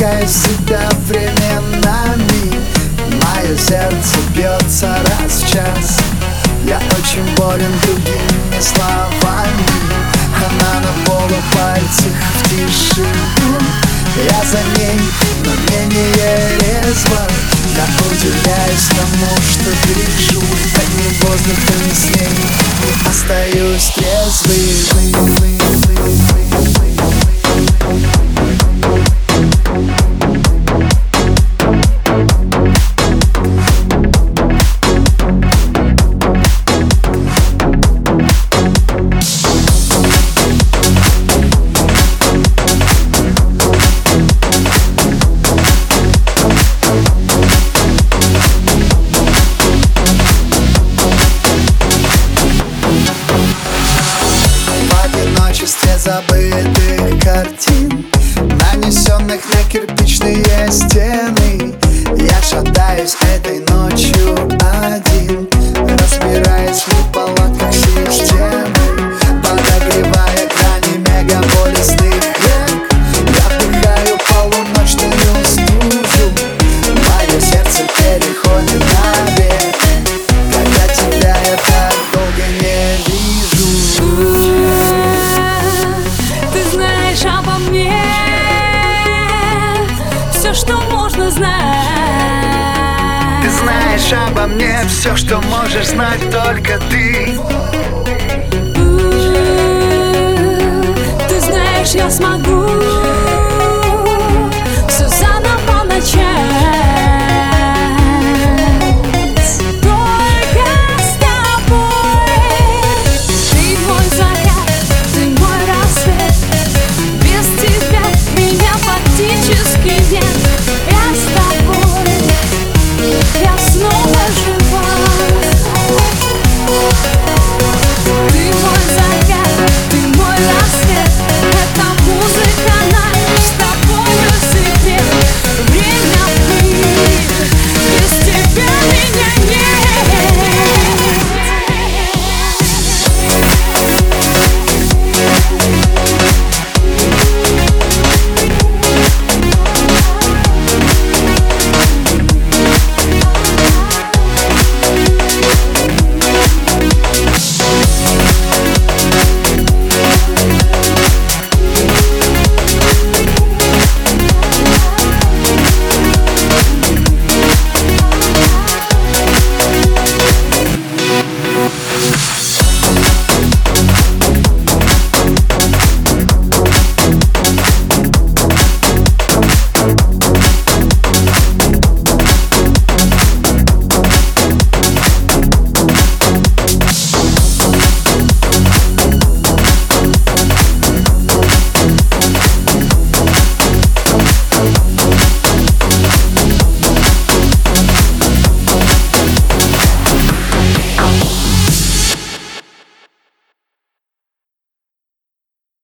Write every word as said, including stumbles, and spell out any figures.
увлекаюсь всегда временами. Мое сердце бьется раз в час. Я очень болен другими словами. Она на полупальцах в тишину. Я за ней, но менее резво. Я удивляюсь тому, что гляжу. Так не воздухом с ней и остаюсь трезвый. Забытых картин, нанесенных на кирпичные стены. Я шатаюсь этой ночью один, разбираясь в неполадках системы, подогревая грани мегаполисных век. Я вдыхаю полуночную стужу. Мое сердце переходит навек, когда тебя я так долго не вижу. Обо мне все, что можно знать. Ты знаешь обо мне все, что можешь знать только ты. Ты знаешь, я смогу